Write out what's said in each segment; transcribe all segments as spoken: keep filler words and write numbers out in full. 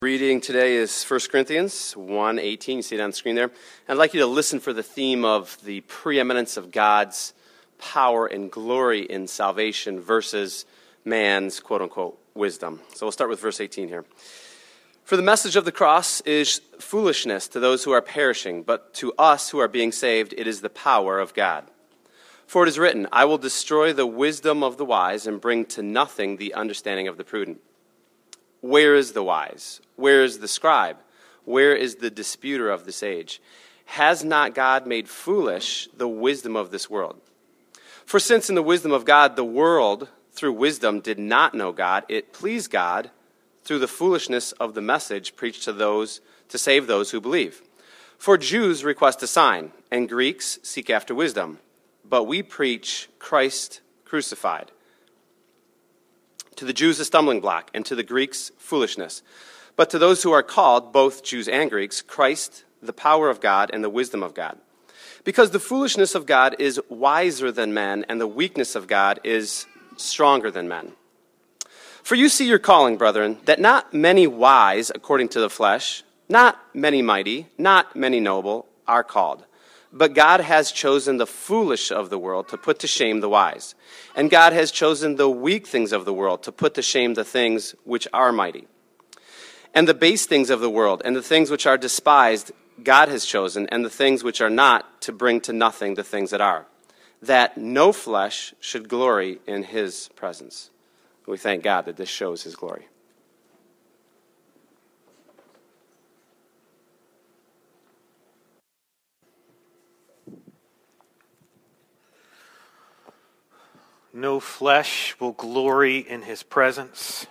Reading today is First Corinthians one eighteen. You see it on the screen there. I'd like you to listen for the theme of the preeminence of God's power and glory in salvation versus man's quote-unquote wisdom. So we'll start with verse eighteen here. For the message of the cross is foolishness to those who are perishing, but to us who are being saved it is the power of God. For it is written, I will destroy the wisdom of the wise and bring to nothing the understanding of the prudent. Where is the wise? Where is the scribe? Where is the disputer of this age? Has not God made foolish the wisdom of this world? For since in the wisdom of God the world, through wisdom, did not know God, it pleased God, through the foolishness of the message, preached to those to save those who believe. For Jews request a sign, and Greeks seek after wisdom. But we preach Christ crucified. To the Jews a stumbling block, and to the Greeks foolishness. But to those who are called, both Jews and Greeks, Christ, the power of God and the wisdom of God. Because the foolishness of God is wiser than men, and the weakness of God is stronger than men. For you see your calling, brethren, that not many wise according to the flesh, not many mighty, not many noble are called. But God has chosen the foolish of the world to put to shame the wise. And God has chosen the weak things of the world to put to shame the things which are mighty. And the base things of the world and the things which are despised God has chosen, and the things which are not, to bring to nothing the things that are, that no flesh should glory in his presence. We thank God that this shows his glory. No flesh will glory in his presence.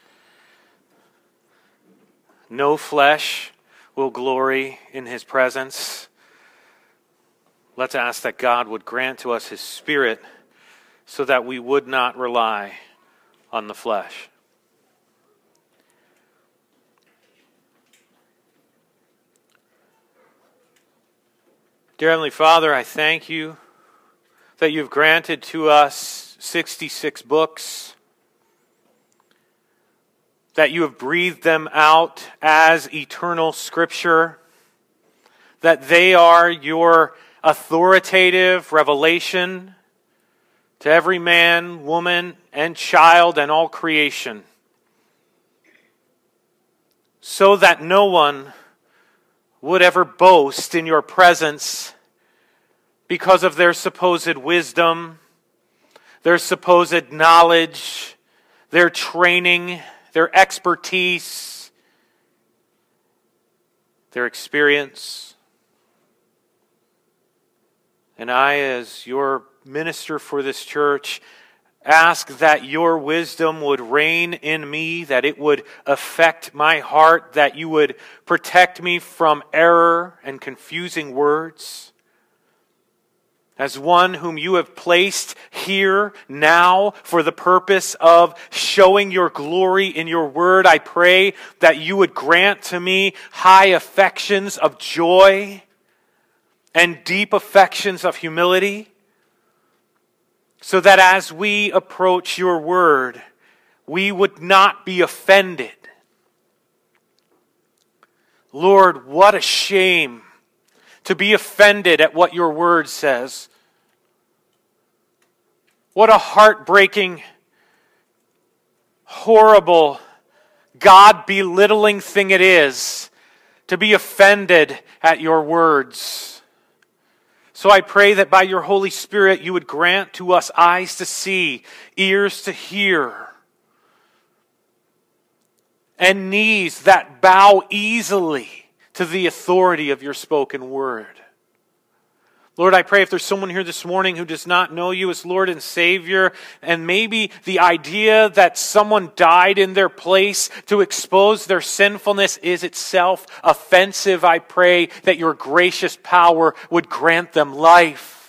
No flesh will glory in his presence. Let's ask that God would grant to us his Spirit so that we would not rely on the flesh. Dear Heavenly Father, I thank you that you've granted to us sixty-six books, that you have breathed them out as eternal Scripture, that they are your authoritative revelation to every man, woman, and child and all creation, so that no one would ever boast in your presence because of their supposed wisdom, their supposed knowledge, their training, their expertise, their experience. And I, as your minister for this church, ask that your wisdom would reign in me, that it would affect my heart, that you would protect me from error and confusing words. As one whom you have placed here now for the purpose of showing your glory in your word, I pray that you would grant to me high affections of joy and deep affections of humility, so that as we approach your word, we would not be offended. Lord, what a shame to be offended at what your word says. What a heartbreaking, horrible, God-belittling thing it is to be offended at your words. So I pray that by your Holy Spirit you would grant to us eyes to see, ears to hear, and knees that bow easily to the authority of your spoken word. Lord, I pray if there's someone here this morning who does not know you as Lord and Savior, and maybe the idea that someone died in their place to expose their sinfulness is itself offensive, I pray that your gracious power would grant them life.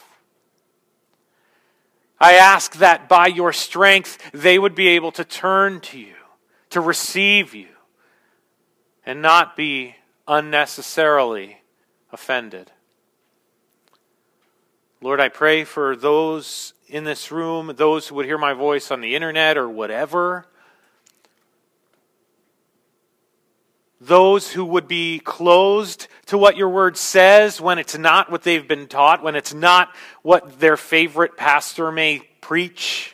I ask that by your strength they would be able to turn to you, to receive you, and not be unnecessarily offended. Lord, I pray for those in this room, those who would hear my voice on the internet or whatever, those who would be closed to what your word says when it's not what they've been taught, when it's not what their favorite pastor may preach.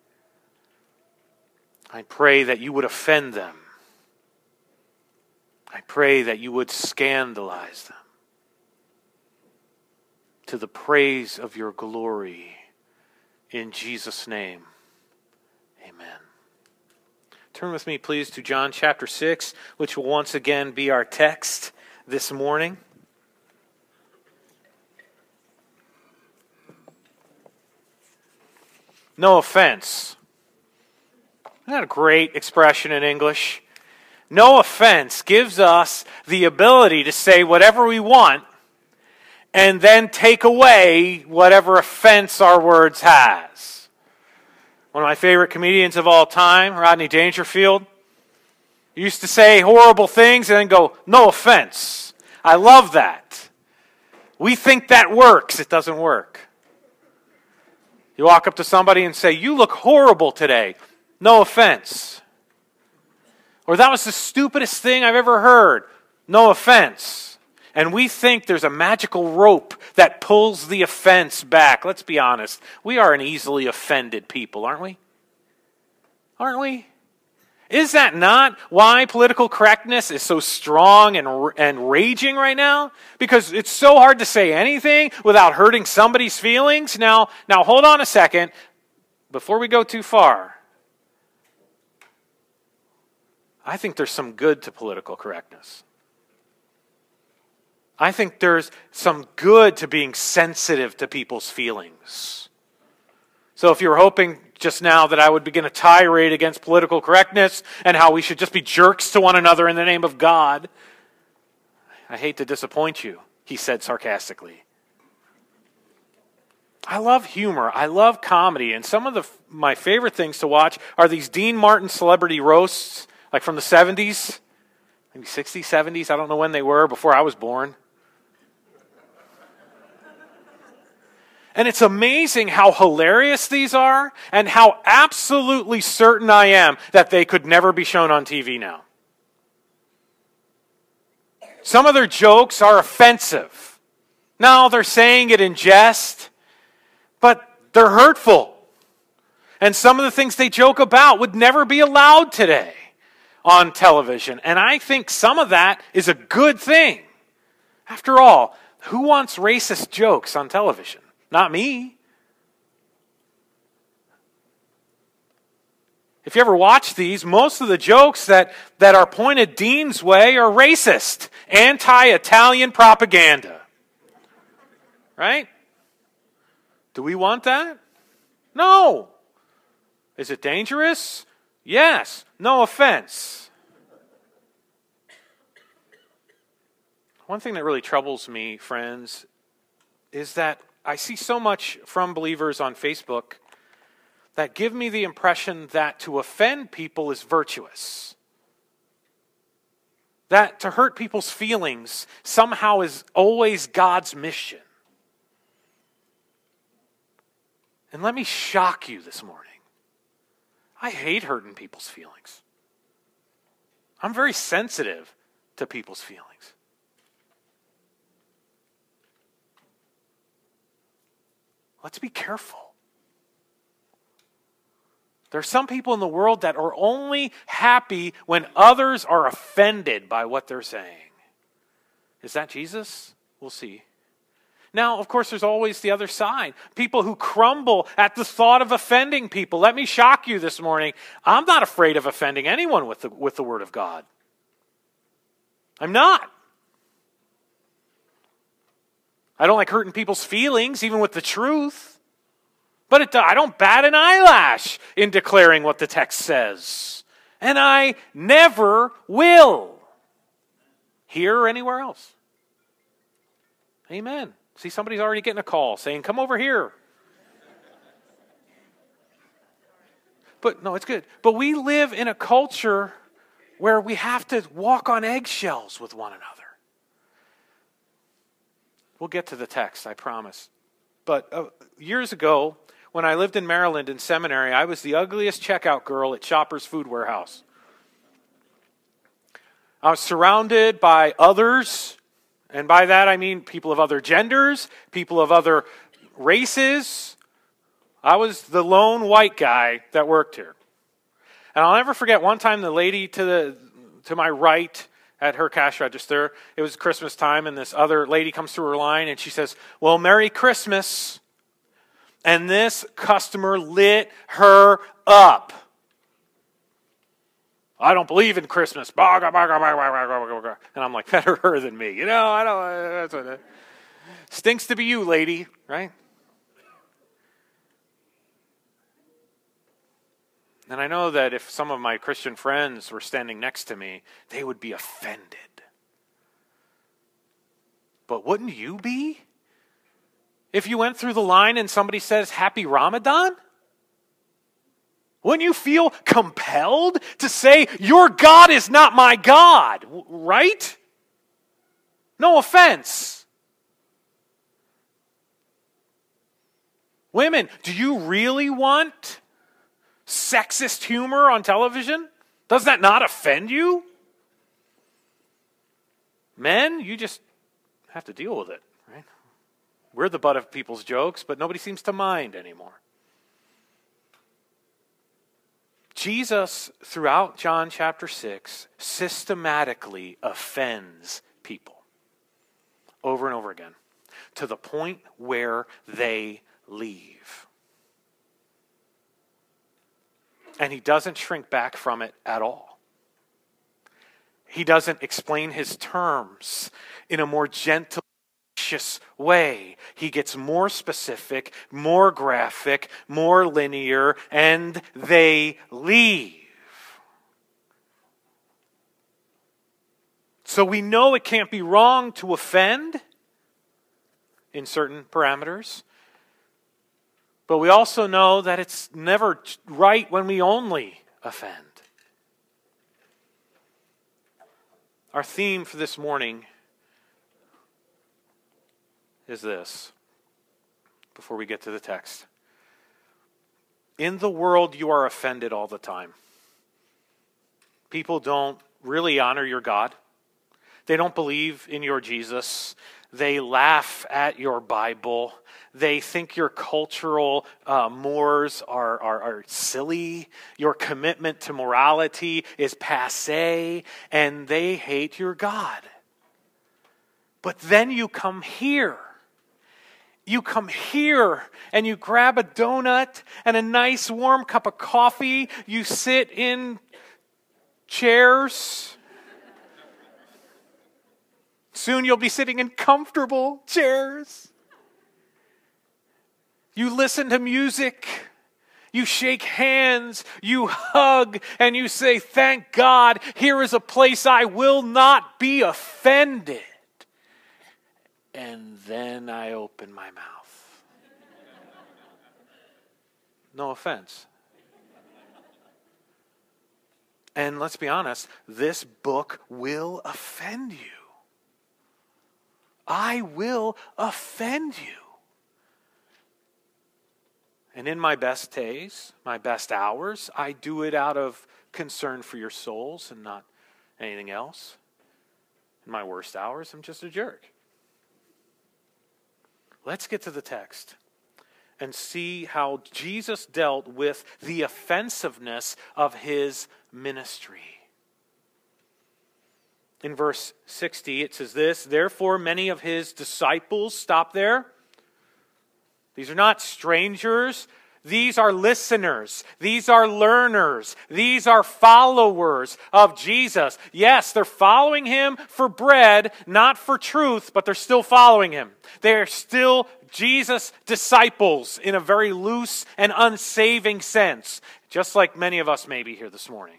I pray that you would offend them. I pray that you would scandalize them to the praise of your glory. In Jesus' name, amen. Turn with me, please, to John chapter six, which will once again be our text this morning. No offense. Isn't that a great expression in English? No offense gives us the ability to say whatever we want and then take away whatever offense our words has. One of my favorite comedians of all time, Rodney Dangerfield, used to say horrible things and then go, no offense. I love that. We think that works. It doesn't work. You walk up to somebody and say, you look horrible today. No offense. Or that was the stupidest thing I've ever heard. No offense. And we think there's a magical rope that pulls the offense back. Let's be honest. We are an easily offended people, aren't we? Aren't we? Is that not why political correctness is so strong and, and raging right now? Because it's so hard to say anything without hurting somebody's feelings? Now, now hold on a second. Before we go too far, I think there's some good to political correctness. I think there's some good to being sensitive to people's feelings. So if you were hoping just now that I would begin a tirade against political correctness and how we should just be jerks to one another in the name of God, I hate to disappoint you, he said sarcastically. I love humor. I love comedy. And some of the my favorite things to watch are these Dean Martin celebrity roasts, like from the seventies, maybe sixties, seventies. I don't know when they were, before I was born. And it's amazing how hilarious these are and how absolutely certain I am that they could never be shown on T V now. Some of their jokes are offensive. No, they're saying it in jest, but they're hurtful. And some of the things they joke about would never be allowed today on television. And I think some of that is a good thing. After all, who wants racist jokes on television? Not me. If you ever watch these, most of the jokes that, that are pointed Dean's way are racist, anti-Italian propaganda. Right? Do we want that? No. Is it dangerous? Yes. No offense. One thing that really troubles me, friends, is that I see so much from believers on Facebook that give me the impression that to offend people is virtuous. That to hurt people's feelings somehow is always God's mission. And let me shock you this morning. I hate hurting people's feelings. I'm very sensitive to people's feelings. Let's be careful. There are some people in the world that are only happy when others are offended by what they're saying. Is that Jesus? We'll see. Now, of course, there's always the other side. People who crumble at the thought of offending people. Let me shock you this morning. I'm not afraid of offending anyone with the, with the Word of God. I'm not. I don't like hurting people's feelings, even with the truth. But it, I don't bat an eyelash in declaring what the text says. And I never will. Here or anywhere else. Amen. See, somebody's already getting a call saying, come over here. But no, it's good. But we live in a culture where we have to walk on eggshells with one another. We'll get to the text, I promise. But uh, years ago, when I lived in Maryland in seminary, I was the ugliest checkout girl at Shoppers Food Warehouse. I was surrounded by others, and by that I mean people of other genders, people of other races. I was the lone white guy that worked here. And I'll never forget one time the lady to the to my right at her cash register, it was Christmas time, and this other lady comes through her line and she says, "Well, Merry Christmas." And this customer lit her up. "I don't believe in Christmas." And I'm like, better her than me. You know, I don't, that's what it stinks to be you, lady, right? And I know that if some of my Christian friends were standing next to me, they would be offended. But wouldn't you be? If you went through the line and somebody says, "Happy Ramadan"? Wouldn't you feel compelled to say, "Your God is not my God"? Right? No offense. Women, do you really want sexist humor on television? Does that not offend you? Men, you just have to deal with it, right? We're the butt of people's jokes, but nobody seems to mind anymore. Jesus, throughout John chapter six, systematically offends people over and over again, to the point where they leave. And he doesn't shrink back from it at all. He doesn't explain his terms in a more gentle, way. He gets more specific, more graphic, more linear, and they leave. So we know it can't be wrong to offend in certain parameters, but we also know that it's never right when we only offend. Our theme for this morning is this, before we get to the text. In the world, you are offended all the time. People don't really honor your God. They don't believe in your Jesus. They laugh at your Bible. They think your cultural uh, mores are, are, are silly. Your commitment to morality is passé, and they hate your God. But then you come here. You come here and you grab a donut and a nice warm cup of coffee. You sit in chairs. Soon you'll be sitting in comfortable chairs. You listen to music. You shake hands. You hug and you say, "Thank God, here is a place I will not be offended." And then I open my mouth. No offense. And let's be honest, this book will offend you. I will offend you. And in my best days, my best hours, I do it out of concern for your souls and not anything else. In my worst hours, I'm just a jerk. Let's get to the text and see how Jesus dealt with the offensiveness of his ministry. In verse sixty, it says this, "Therefore many of his disciples," stop there. These are not strangers. These are listeners. These are learners. These are followers of Jesus. Yes, they're following him for bread, not for truth, but they're still following him. They are still Jesus' disciples in a very loose and unsaving sense, just like many of us may be here this morning.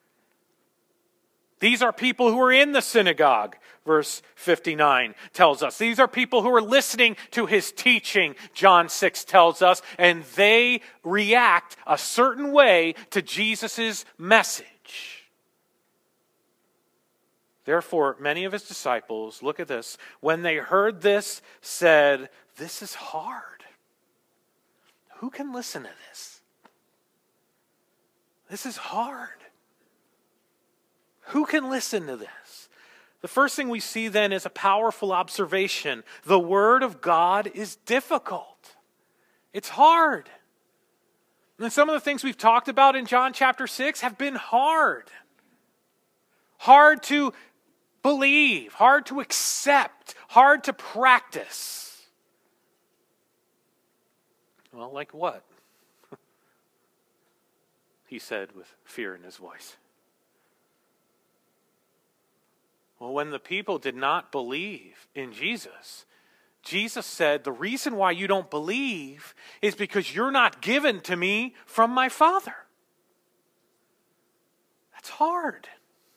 These are people who are in the synagogue, verse fifty-nine tells us. These are people who are listening to his teaching, John six tells us, and they react a certain way to Jesus' message. Therefore, many of his disciples, look at this, when they heard this, said, "This is hard. Who can listen to this? This is hard. Who can listen to this?" The first thing we see then is a powerful observation. The Word of God is difficult. It's hard. And some of the things we've talked about in John chapter six have been hard. Hard to believe, hard to accept, hard to practice. Well, like what? He said with fear in his voice. Well, when the people did not believe in Jesus, Jesus said, the reason why you don't believe is because you're not given to me from my Father. That's hard.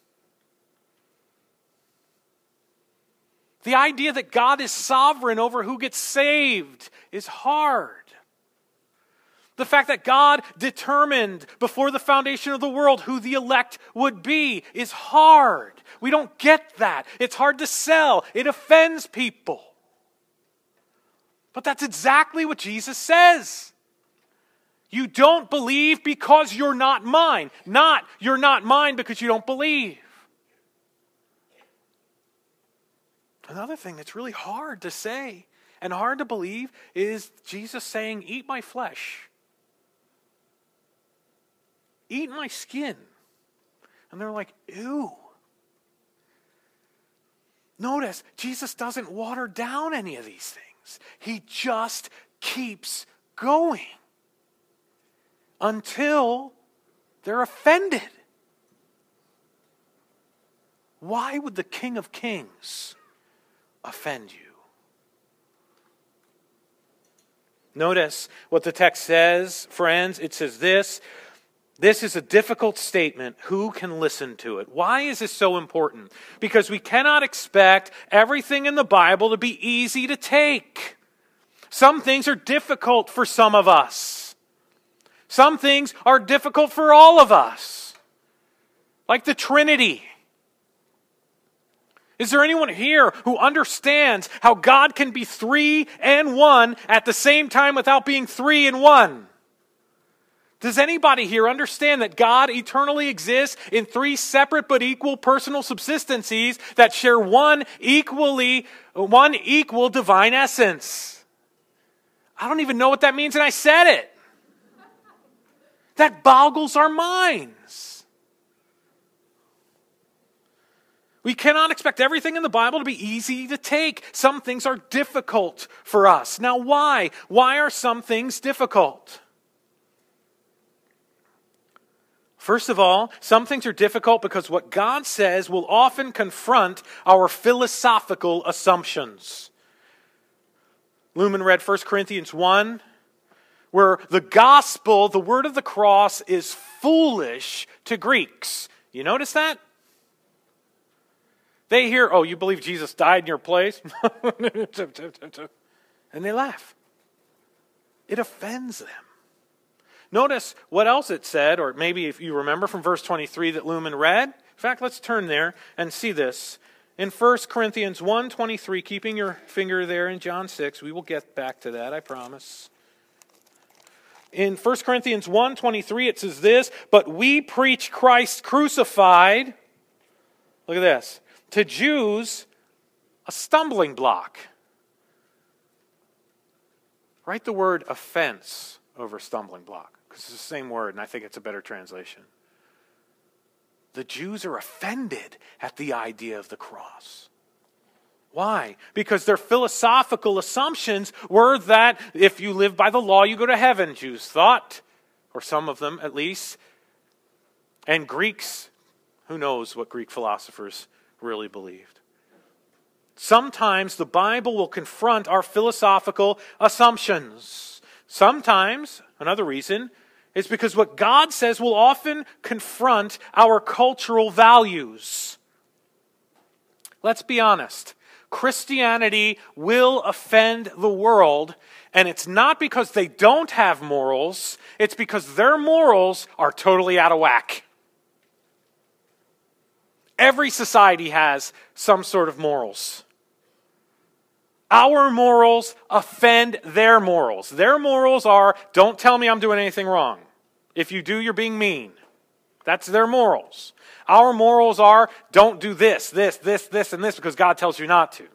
The idea that God is sovereign over who gets saved is hard. The fact that God determined before the foundation of the world who the elect would be is hard. We don't get that. It's hard to sell. It offends people. But that's exactly what Jesus says. You don't believe because you're not mine. Not, you're not mine because you don't believe. Another thing that's really hard to say and hard to believe is Jesus saying, eat my flesh. Eat my skin. And they're like, ew. Notice, Jesus doesn't water down any of these things. He just keeps going until they're offended. Why would the King of Kings offend you? Notice what the text says, friends. It says this. This is a difficult statement. Who can listen to it? Why is this so important? Because we cannot expect everything in the Bible to be easy to take. Some things are difficult for some of us. Some things are difficult for all of us. Like the Trinity. Is there anyone here who understands how God can be three and one at the same time without being three and one? Does anybody here understand that God eternally exists in three separate but equal personal subsistencies that share one equally, one equal divine essence? I don't even know what that means, and I said it. That boggles our minds. We cannot expect everything in the Bible to be easy to take. Some things are difficult for us. Now, why? Why are some things difficult? First of all, some things are difficult because what God says will often confront our philosophical assumptions. Lumen read First Corinthians one, where the gospel, the word of the cross, is foolish to Greeks. You notice that? They hear, oh, you believe Jesus died in your place? And they laugh. It offends them. Notice what else it said, or maybe if you remember from verse twenty-three that Lumen read. In fact, let's turn there and see this. In First Corinthians one twenty-three, keeping your finger there in John six, we will get back to that, I promise. In First Corinthians one twenty-three, it says this, but we preach Christ crucified, look at this, to Jews, a stumbling block. Write the word offense over stumbling block. Because it's the same word, and I think it's a better translation. The Jews are offended at the idea of the cross. Why? Because their philosophical assumptions were that if you live by the law, you go to heaven, Jews thought, or some of them at least. And Greeks, who knows what Greek philosophers really believed. Sometimes the Bible will confront our philosophical assumptions. Sometimes, another reason, is because what God says will often confront our cultural values. Let's be honest. Christianity will offend the world, and it's not because they don't have morals, it's because their morals are totally out of whack. Every society has some sort of morals. Our morals offend their morals. Their morals are, don't tell me I'm doing anything wrong. If you do, you're being mean. That's their morals. Our morals are, don't do this, this, this, this, and this because God tells you not to.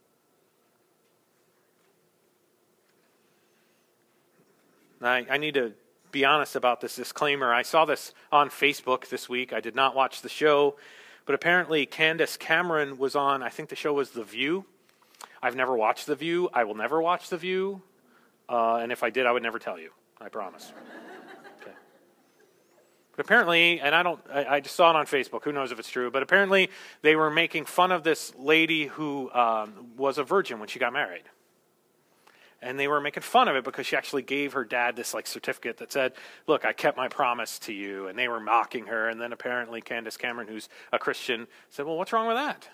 I, I need to be honest about this disclaimer. I saw this on Facebook this week. I did not watch the show, but apparently Candace Cameron was on, I think the show was The View. I've never watched The View. I will never watch The View. Uh, and if I did, I would never tell you. I promise. Okay. But apparently, and I don't, I, I just saw it on Facebook. Who knows if it's true? But apparently they were making fun of this lady who um, was a virgin when she got married. And they were making fun of it because she actually gave her dad this like certificate that said, look, I kept my promise to you. And they were mocking her. And then apparently Candace Cameron, who's a Christian, said, well, what's wrong with that?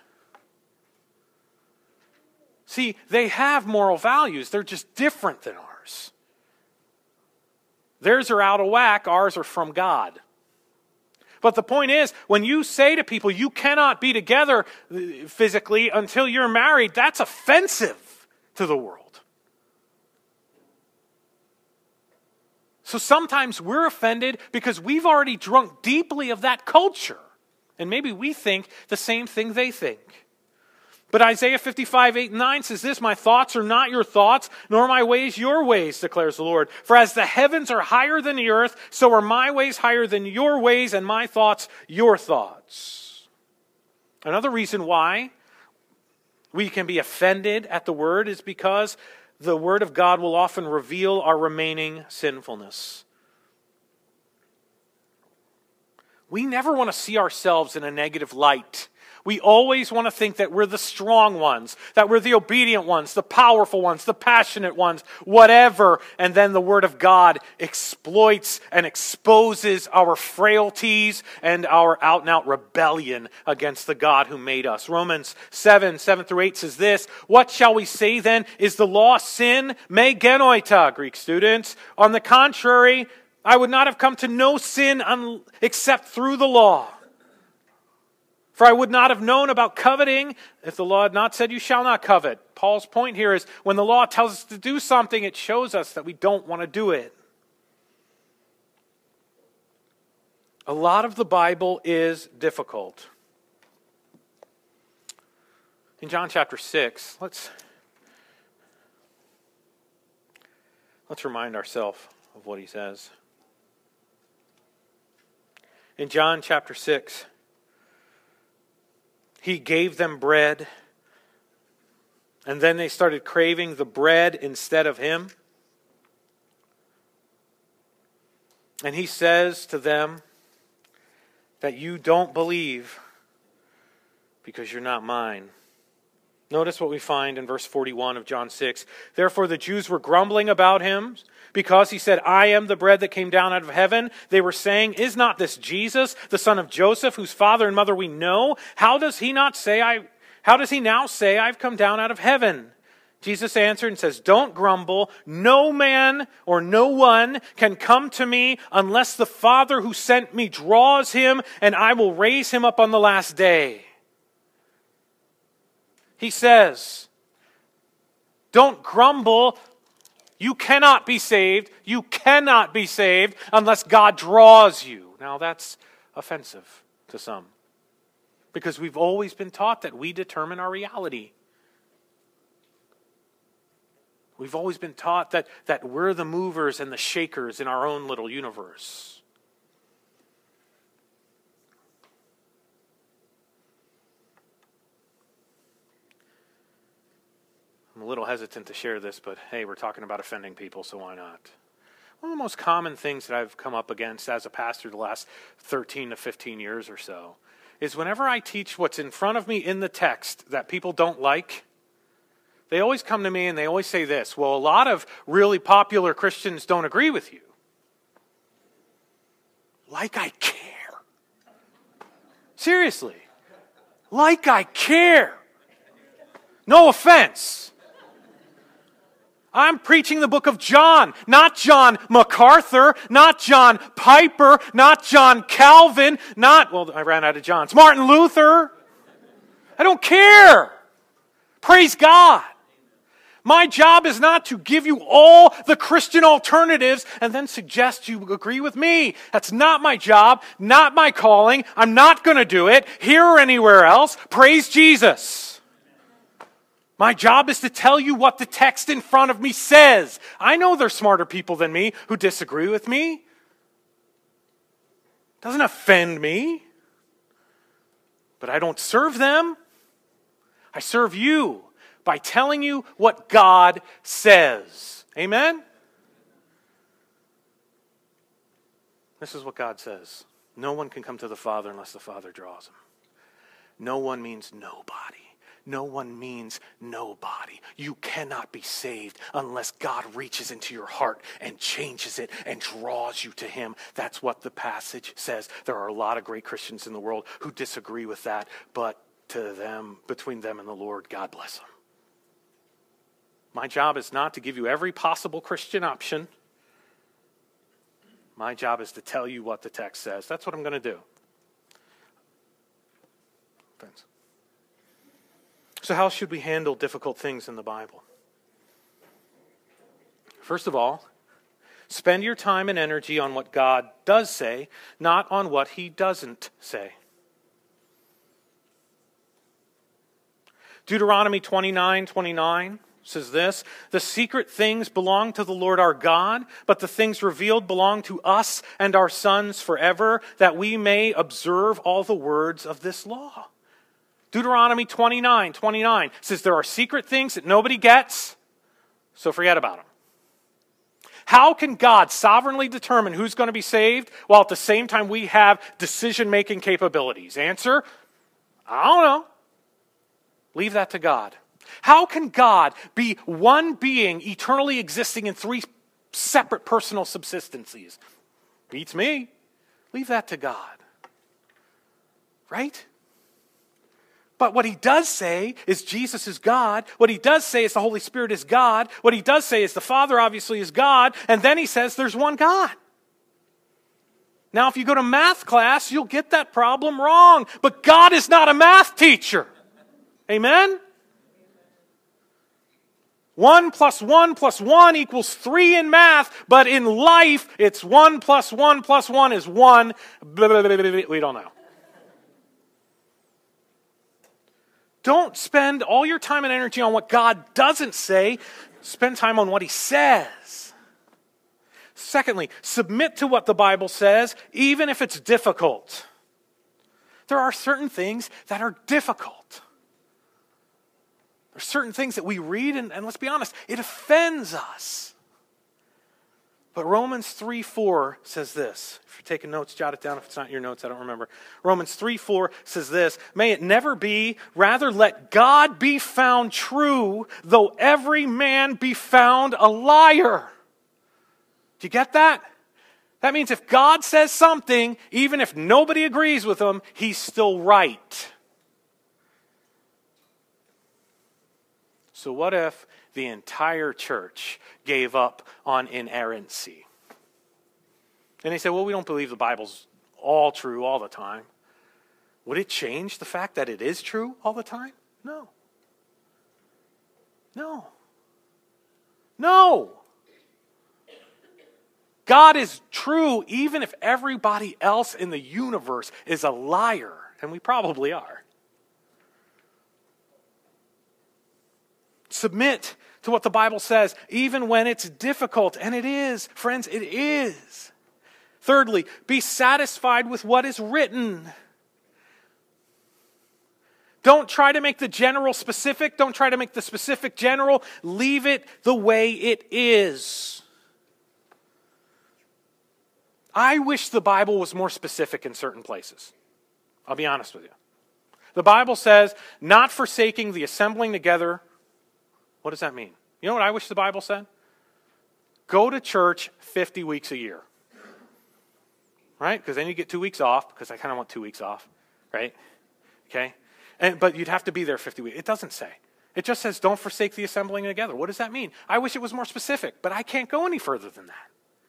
See, they have moral values. They're just different than ours. Theirs are out of whack. Ours are from God. But the point is, when you say to people, you cannot be together physically until you're married, that's offensive to the world. So sometimes we're offended because we've already drunk deeply of that culture. And maybe we think the same thing they think. But Isaiah fifty-five, eight and nine says this, my thoughts are not your thoughts, nor my ways your ways, declares the Lord. For as the heavens are higher than the earth, so are my ways higher than your ways, and my thoughts your thoughts. Another reason why we can be offended at the word is because the Word of God will often reveal our remaining sinfulness. We never want to see ourselves in a negative light. We always want to think that we're the strong ones, that we're the obedient ones, the powerful ones, the passionate ones, whatever. And then the Word of God exploits and exposes our frailties and our out-and-out rebellion against the God who made us. Romans seven, seven through eight says this, what shall we say then? Is the law sin? Me genoita, Greek students. On the contrary, I would not have come to know sin un- except through the law. For I would not have known about coveting if the law had not said you shall not covet. Paul's point here is when the law tells us to do something, it shows us that we don't want to do it. A lot of the Bible is difficult. In John chapter six, let's, let's remind ourselves of what he says. In John chapter six, he gave them bread, and then they started craving the bread instead of him. And he says to them that you don't believe because you're not mine. Notice what we find in verse forty-one of John six. Therefore the Jews were grumbling about him because he said, I am the bread that came down out of heaven. They were saying, is not this Jesus, the son of Joseph, whose father and mother we know? How does he not say, I, how does he now say, I've come down out of heaven? Jesus answered and says, don't grumble. No man or no one can come to me unless the Father who sent me draws him, and I will raise him up on the last day. He says, don't grumble. You cannot be saved. You cannot be saved unless God draws you. Now that's offensive to some, because we've always been taught that we determine our reality. We've always been taught that, that we're the movers and the shakers in our own little universe. I'm a little hesitant to share this, but hey, we're talking about offending people, so why not? One of the most common things that I've come up against as a pastor the last thirteen to fifteen years or so is whenever I teach what's in front of me in the text that people don't like, they always come to me and they always say this, well, a lot of really popular Christians don't agree with you. Like I care. Seriously. Like I care. No offense. I'm preaching the book of John, not John MacArthur, not John Piper, not John Calvin, not, well, I ran out of Johns, Martin Luther. I don't care. Praise God. My job is not to give you all the Christian alternatives and then suggest you agree with me. That's not my job, not my calling. I'm not going to do it here or anywhere else. Praise Jesus. My job is to tell you what the text in front of me says. I know there's smarter people than me who disagree with me. Doesn't offend me. But I don't serve them. I serve you by telling you what God says. Amen? This is what God says. No one can come to the Father unless the Father draws him. No one means nobody. No one means nobody. You cannot be saved unless God reaches into your heart and changes it and draws you to him. That's what the passage says. There are a lot of great Christians in the world who disagree with that, but to them, between them and the Lord, God bless them. My job is not to give you every possible Christian option. My job is to tell you what the text says. That's what I'm going to do. Friends. So how should we handle difficult things in the Bible? First of all, spend your time and energy on what God does say, not on what he doesn't say. Deuteronomy twenty-nine twenty-nine says this, the secret things belong to the Lord our God, but the things revealed belong to us and our sons forever, that we may observe all the words of this law. Deuteronomy twenty-nine twenty-nine says there are secret things that nobody gets, so forget about them. How can God sovereignly determine who's going to be saved while at the same time we have decision-making capabilities? Answer, I don't know. Leave that to God. How can God be one being eternally existing in three separate personal subsistencies? Beats me. Leave that to God. Right? But what he does say is Jesus is God. What he does say is the Holy Spirit is God. What he does say is the Father obviously is God. And then he says there's one God. Now, if you go to math class, you'll get that problem wrong. But God is not a math teacher. Amen? One plus one plus one equals three in math, but in life, it's one plus one plus one is one. Blah, blah, blah, blah, blah. We don't know. Don't spend all your time and energy on what God doesn't say. Spend time on what he says. Secondly, submit to what the Bible says, even if it's difficult. There are certain things that are difficult. There are certain things that we read, and, and let's be honest, it offends us. But Romans three four says this. If you're taking notes, jot it down. If it's not in your notes, I don't remember. Romans three four says this. May it never be, rather let God be found true, though every man be found a liar. Do you get that? That means if God says something, even if nobody agrees with him, he's still right. So what if the entire church gave up on inerrancy? And they said, well, we don't believe the Bible's all true all the time. Would it change the fact that it is true all the time? No. No. No. God is true even if everybody else in the universe is a liar, and we probably are. Submit to what the Bible says, even when it's difficult. And it is, friends, it is. Thirdly, be satisfied with what is written. Don't try to make the general specific. Don't try to make the specific general. Leave it the way it is. I wish the Bible was more specific in certain places. I'll be honest with you. The Bible says, not forsaking the assembling together. What does that mean? You know what I wish the Bible said? Go to church fifty weeks a year. Right? Because then you get two weeks off, because I kind of want two weeks off. Right? Okay? And, but you'd have to be there fifty weeks. It doesn't say. It just says, don't forsake the assembling together. What does that mean? I wish it was more specific, but I can't go any further than that.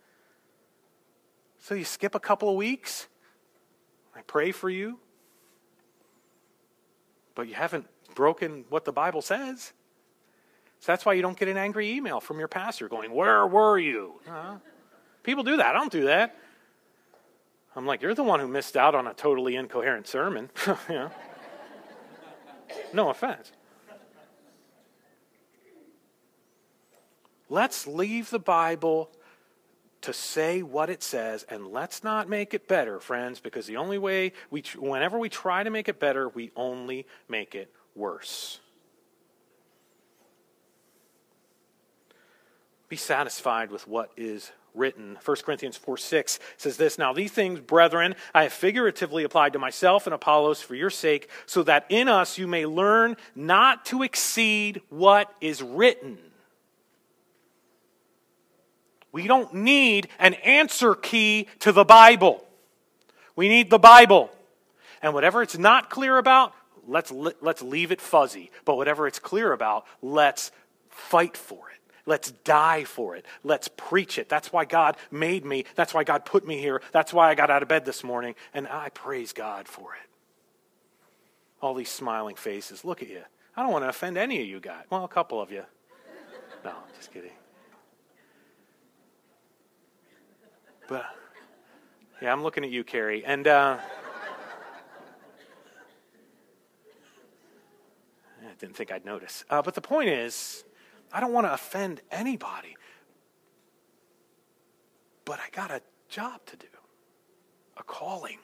So you skip a couple of weeks. I pray for you. But you haven't broken what the Bible says. So that's why you don't get an angry email from your pastor going, where were you? Uh, people do that. I don't do that. I'm like, you're the one who missed out on a totally incoherent sermon. You know? No offense. Let's leave the Bible to say what it says, and let's not make it better, friends, because the only way, we, whenever we try to make it better, we only make it worse. Be satisfied with what is written. First Corinthians four six says this, now these things, brethren, I have figuratively applied to myself and Apollos for your sake, so that in us you may learn not to exceed what is written. We don't need an answer key to the Bible. We need the Bible. And whatever it's not clear about, let's let's leave it fuzzy. But whatever it's clear about, let's fight for it. Let's die for it. Let's preach it. That's why God made me. That's why God put me here. That's why I got out of bed this morning. And I praise God for it. All these smiling faces. Look at you. I don't want to offend any of you guys. Well, a couple of you. No, just kidding. But, yeah, I'm looking at you, Carrie. And uh, I didn't think I'd notice. Uh, but the point is, I don't want to offend anybody. But I got a job to do, a calling.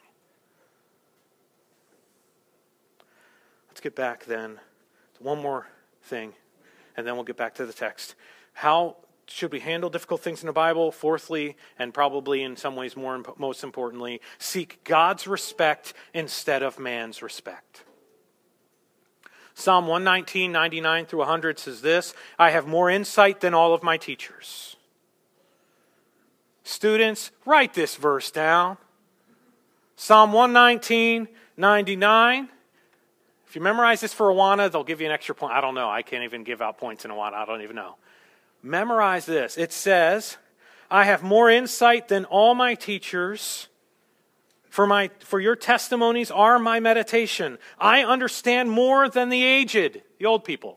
Let's get back then to one more thing, and then we'll get back to the text. How should we handle difficult things in the Bible? Fourthly, and probably in some ways more most importantly, seek God's respect instead of man's respect. Psalm one nineteen, ninety-nine through one hundred says this, I have more insight than all of my teachers. Students, write this verse down. Psalm one nineteen, ninety-nine. If you memorize this for Awana, they'll give you an extra point. I don't know. I can't even give out points in Awana. I don't even know. Memorize this. It says, I have more insight than all my teachers. For my for your testimonies are my meditation. I understand more than the aged, the old people.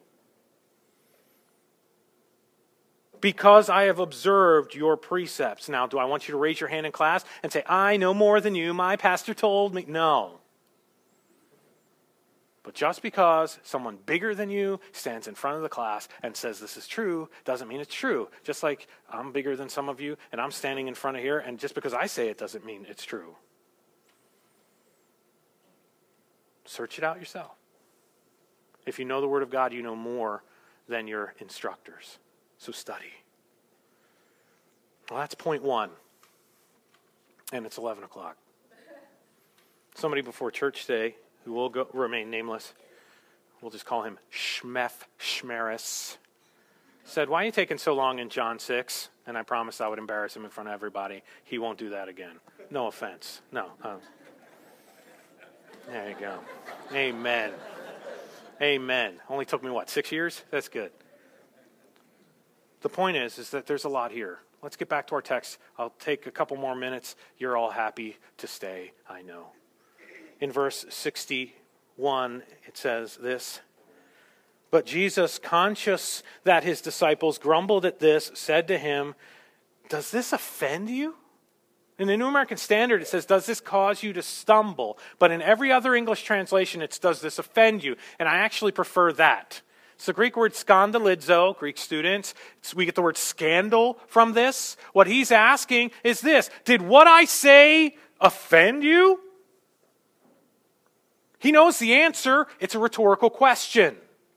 Because I have observed your precepts. Now, do I want you to raise your hand in class and say, I know more than you, my pastor told me? No. But just because someone bigger than you stands in front of the class and says this is true, doesn't mean it's true. Just like I'm bigger than some of you and I'm standing in front of here, and just because I say it doesn't mean it's true. Search it out yourself. If you know the Word of God, you know more than your instructors. So study. Well, that's point one. And it's eleven o'clock. Somebody before church today, who will go, remain nameless, we'll just call him Shmef Shmeris, said, why are you taking so long in John six? And I promised I would embarrass him in front of everybody. He won't do that again. No offense. No. Um, there you go. Amen. Amen. Only took me, what, six years? That's good. The point is, is that there's a lot here. Let's get back to our text. I'll take a couple more minutes. You're all happy to stay, I know. In verse sixty-one, it says this, but Jesus, conscious that his disciples grumbled at this, said to him, does this offend you? In the New American Standard, it says, does this cause you to stumble? But in every other English translation, it's, does this offend you? And I actually prefer that. It's the Greek word skandalizo, Greek students. It's, we get the word scandal from this. What he's asking is this, did what I say offend you? He knows the answer. It's a rhetorical question.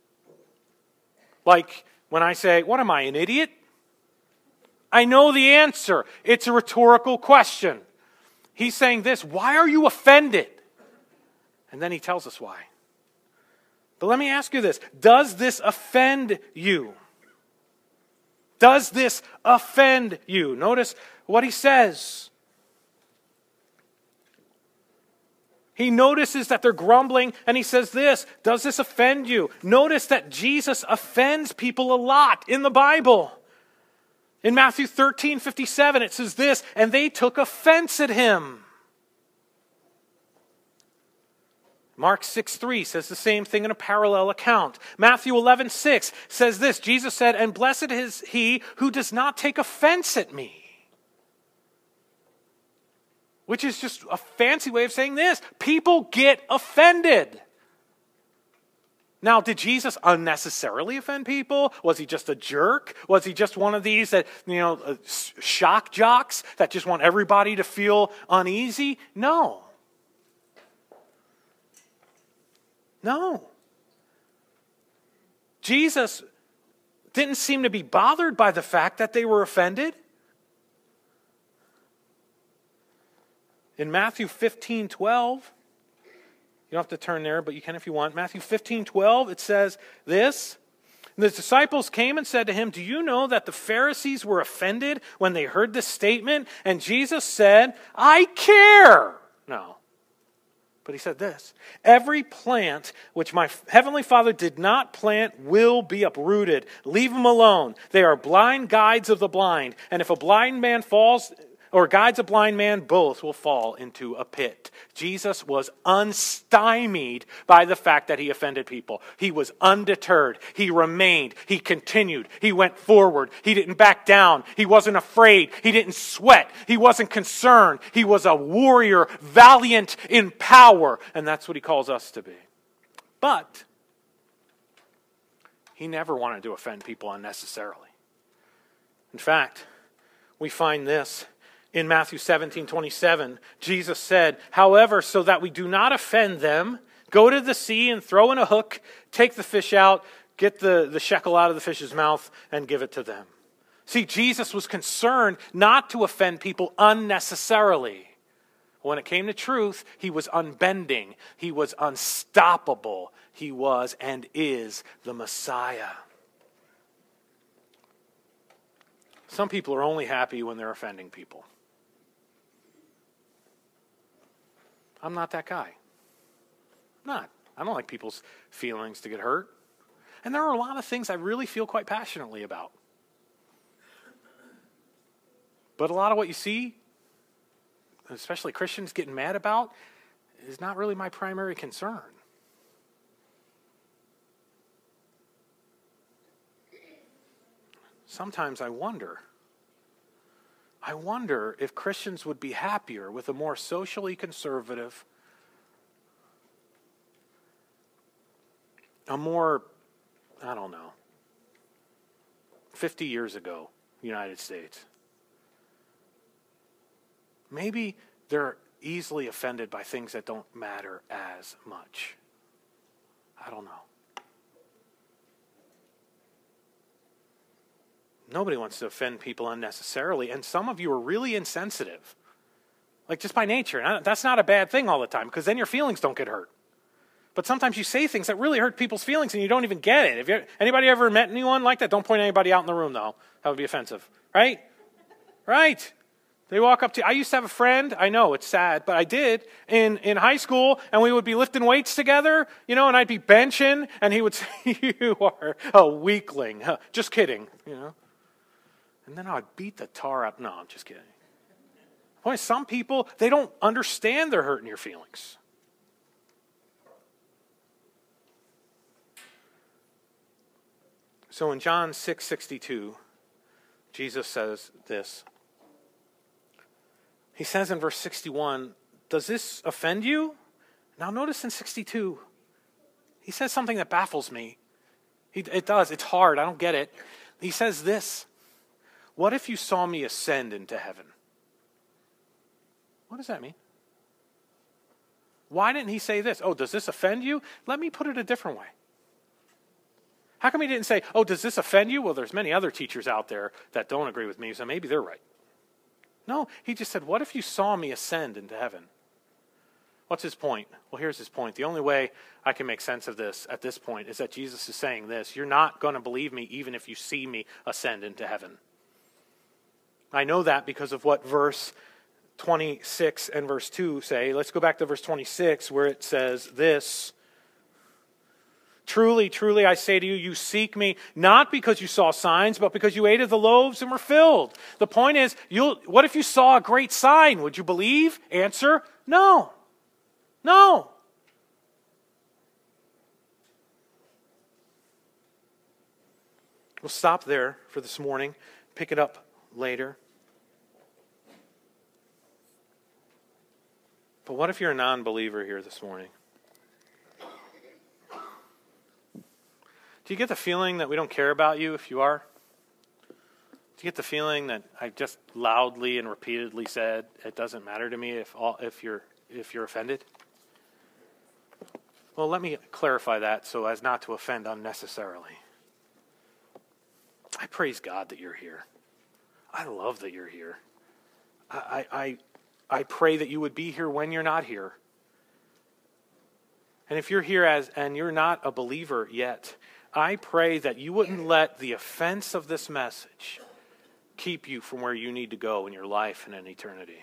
Like when I say, what am I, an idiot? I know the answer. It's a rhetorical question. He's saying this, why are you offended? And then he tells us why. But let me ask you this, does this offend you? Does this offend you? Notice what he says. He notices that they're grumbling, and he says this, does this offend you? Notice that Jesus offends people a lot in the Bible. In Matthew thirteen fifty-seven, it says this, and they took offense at him. Mark six three says the same thing in a parallel account. Matthew eleven six says this. Jesus said, "And blessed is he who does not take offense at me." Which is just a fancy way of saying this. People get offended. Now, did Jesus unnecessarily offend people? Was he just a jerk? Was he just one of these that, you know, uh, shock jocks that just want everybody to feel uneasy? No. No. Jesus didn't seem to be bothered by the fact that they were offended. In Matthew fifteen twelve, you don't have to turn there, but you can if you want. Matthew fifteen twelve, it says this. The disciples came and said to him, "Do you know that the Pharisees were offended when they heard this statement?" And Jesus said, "I care." No. But he said this, "Every plant which my heavenly Father did not plant will be uprooted. Leave them alone. They are blind guides of the blind. And if a blind man falls or guides a blind man, both will fall into a pit." Jesus was unstymied by the fact that he offended people. He was undeterred. He remained. He continued. He went forward. He didn't back down. He wasn't afraid. He didn't sweat. He wasn't concerned. He was a warrior, valiant in power. And that's what he calls us to be. But he never wanted to offend people unnecessarily. In fact, we find this in Matthew seventeen twenty-seven. Jesus said, "However, so that we do not offend them, go to the sea and throw in a hook, take the fish out, get the, the shekel out of the fish's mouth, and give it to them." See, Jesus was concerned not to offend people unnecessarily. When it came to truth, he was unbending. He was unstoppable. He was and is the Messiah. Some people are only happy when they're offending people. I'm not that guy. I'm not. I don't like people's feelings to get hurt. And there are a lot of things I really feel quite passionately about. But a lot of what you see, especially Christians getting mad about, is not really my primary concern. Sometimes I wonder, I wonder if Christians would be happier with a more socially conservative, a more, I don't know, fifty years ago, United States. Maybe they're easily offended by things that don't matter as much. I don't know. Nobody wants to offend people unnecessarily, and some of you are really insensitive. Like just by nature. And that's not a bad thing all the time, because then your feelings don't get hurt. But sometimes you say things that really hurt people's feelings and you don't even get it. Have you, anybody ever met anyone like that? Don't point anybody out in the room, though. That would be offensive. Right? Right. They walk up to you. I used to have a friend, I know, it's sad, but I did, in, in high school, and we would be lifting weights together, you know, and I'd be benching, and he would say, "You are a weakling." Huh, just kidding, you know. And then I'd beat the tar out. No, I'm just kidding. Boy, some people, they don't understand they're hurting your feelings. So in John six sixty-two, Jesus says this. He says in verse sixty-one, "Does this offend you?" Now notice in sixty-two, he says something that baffles me. He, it does. It's hard. I don't get it. He says this. "What if you saw me ascend into heaven?" What does that mean? Why didn't he say this? "Oh, does this offend you?" Let me put it a different way. How come he didn't say, "Oh, does this offend you?" Well, there's many other teachers out there that don't agree with me, so maybe they're right. No, he just said, "What if you saw me ascend into heaven?" What's his point? Well, here's his point. The only way I can make sense of this at this point is that Jesus is saying this. You're not going to believe me even if you see me ascend into heaven. I know that because of what verse twenty-six and verse two say. Let's go back to verse twenty-six where it says this. "Truly, truly, I say to you, you seek me not because you saw signs, but because you ate of the loaves and were filled." The point is, you'll, what if you saw a great sign? Would you believe? Answer, no. No. We'll stop there for this morning, pick it up later. But what if you're a non-believer here this morning? Do you get the feeling that we don't care about you if you are? Do you get the feeling that I just loudly and repeatedly said it doesn't matter to me if all, if you're if you're offended? Well, let me clarify that so as not to offend unnecessarily. I praise God that you're here. I love that you're here. I I I pray that you would be here when you're not here. And if you're here as and you're not a believer yet, I pray that you wouldn't let the offense of this message keep you from where you need to go in your life and in eternity.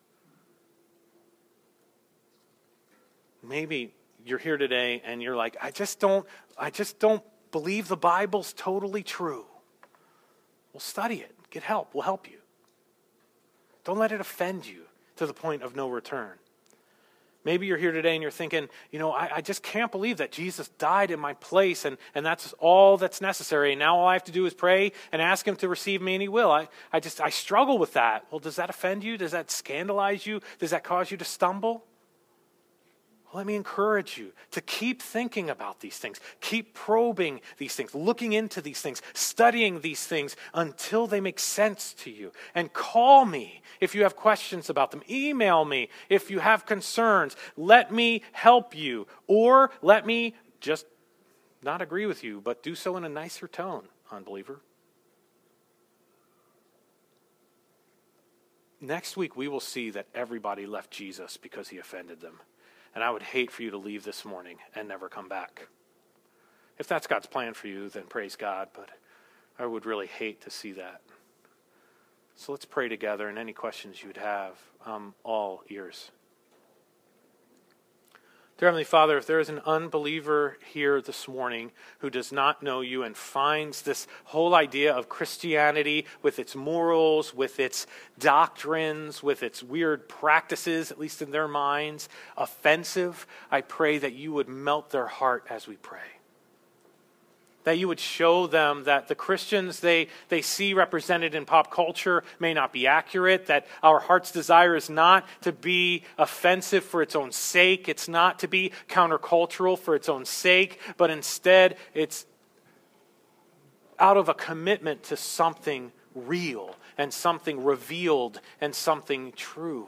Maybe you're here today and you're like, I just don't, I just don't believe the Bible's totally true. Well, study it. Get help. We'll help you. Don't let it offend you to the point of no return. Maybe you're here today and you're thinking, you know, I, I just can't believe that Jesus died in my place and, and that's all that's necessary. And now all I have to do is pray and ask him to receive me and he will. I, I just, I struggle with that. Well, does that offend you? Does that scandalize you? Does that cause you to stumble? Well, let me encourage you to keep thinking about these things. Keep probing these things, looking into these things, studying these things until they make sense to you. And call me if you have questions about them. Email me if you have concerns. Let me help you. Or let me just not agree with you, but do so in a nicer tone, unbeliever. Next week, we will see that everybody left Jesus because he offended them. And I would hate for you to leave this morning and never come back. If that's God's plan for you, then praise God, but I would really hate to see that. So let's pray together, and any questions you'd have, I'm all ears. Dear Heavenly Father, if there is an unbeliever here this morning who does not know you and finds this whole idea of Christianity with its morals, with its doctrines, with its weird practices, at least in their minds, offensive, I pray that you would melt their heart as we pray. That you would show them that the Christians they, they see represented in pop culture may not be accurate, that our heart's desire is not to be offensive for its own sake, it's not to be countercultural for its own sake, but instead it's out of a commitment to something real and something revealed and something true.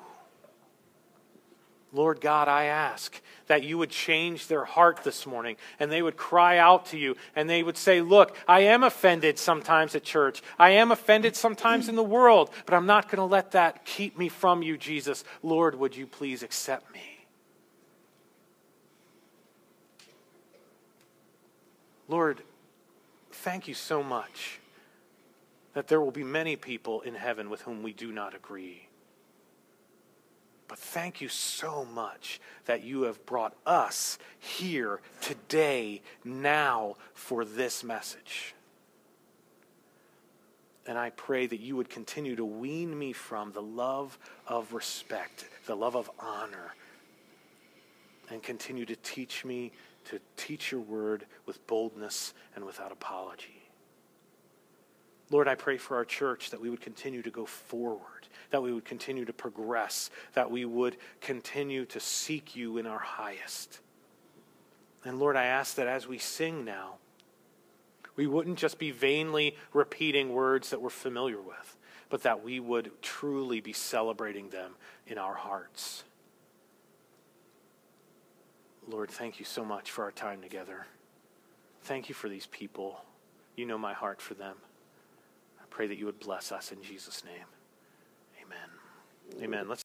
Lord God, I ask that you would change their heart this morning and they would cry out to you and they would say, look, I am offended sometimes at church. I am offended sometimes in the world, but I'm not going to let that keep me from you, Jesus. Lord, would you please accept me? Lord, thank you so much that there will be many people in heaven with whom we do not agree. But thank you so much that you have brought us here today, now, for this message. And I pray that you would continue to wean me from the love of respect, the love of honor, and continue to teach me to teach your word with boldness and without apology. Lord, I pray for our church that we would continue to go forward, that we would continue to progress, that we would continue to seek you in our highest. And Lord, I ask that as we sing now, we wouldn't just be vainly repeating words that we're familiar with, but that we would truly be celebrating them in our hearts. Lord, thank you so much for our time together. Thank you for these people. You know my heart for them. I pray that you would bless us in Jesus' name. Amen. Amen. Let's